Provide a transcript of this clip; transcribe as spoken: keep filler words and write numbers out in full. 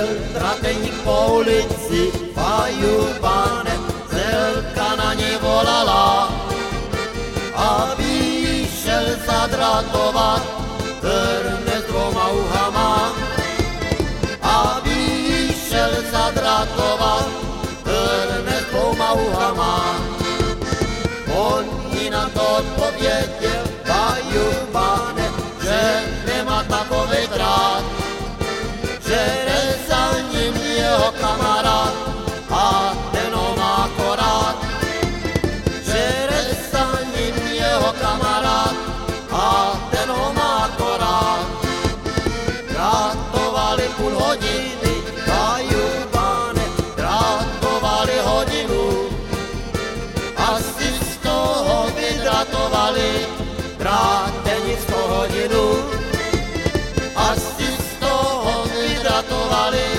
drateník po ulici, fajubánem, zelka na něj volala, aby šel zadratovat trne s dvoma uhama, aby šel zadratovat trne s dvoma uhama. On jí na to odpověděl, fajubáne, že nemá takovej drát, že jde za ním jeho kamarád a ten ho má akorát, že jde za ním jeho kamarád a ten ho má akorát. Drátovali půl hodiny, fajubáne, drátovali hodinu, asi z toho vydratovali drátenickou hodinu, asi z toho vydratovali